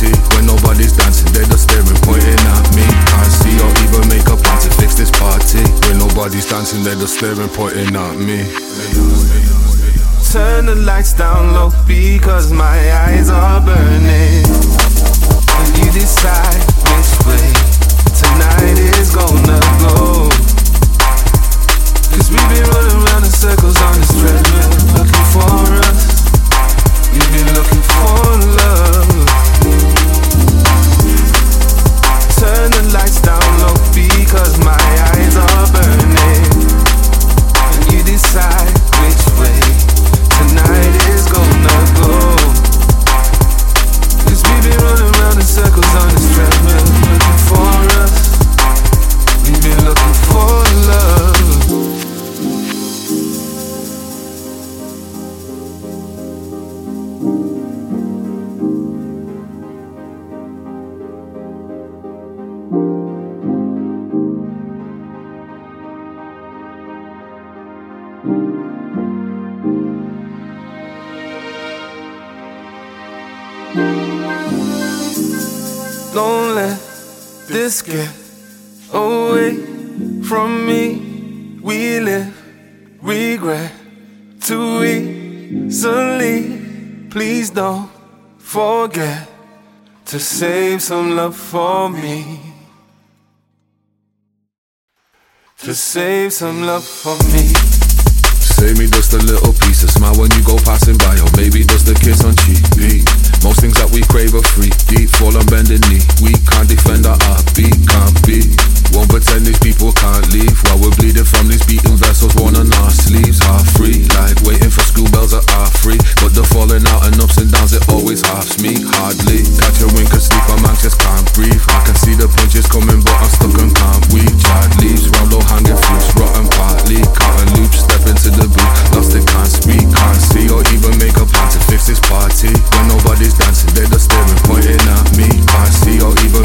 party. When nobody's dancing, they're just staring, pointing at me. Can't see or even make a plan to fix this party. When nobody's dancing, they're just staring, pointing at me. Turn the lights down low because my eyes are burning. And you decide which way tonight is gonna go. Cause we've been running round in circles on this treadmill, looking for us. You've been looking for love. Turn the lights down low because my eyes are burning. And you decide which way tonight is gonna go. Cause we've been running round in circles on this treadmill, looking for us. We've been looking for love. Don't let this get away from me. We live regret too easily. Please don't forget to save some love for me. To save some love for me. Save me just a little piece of smile when you go passing by.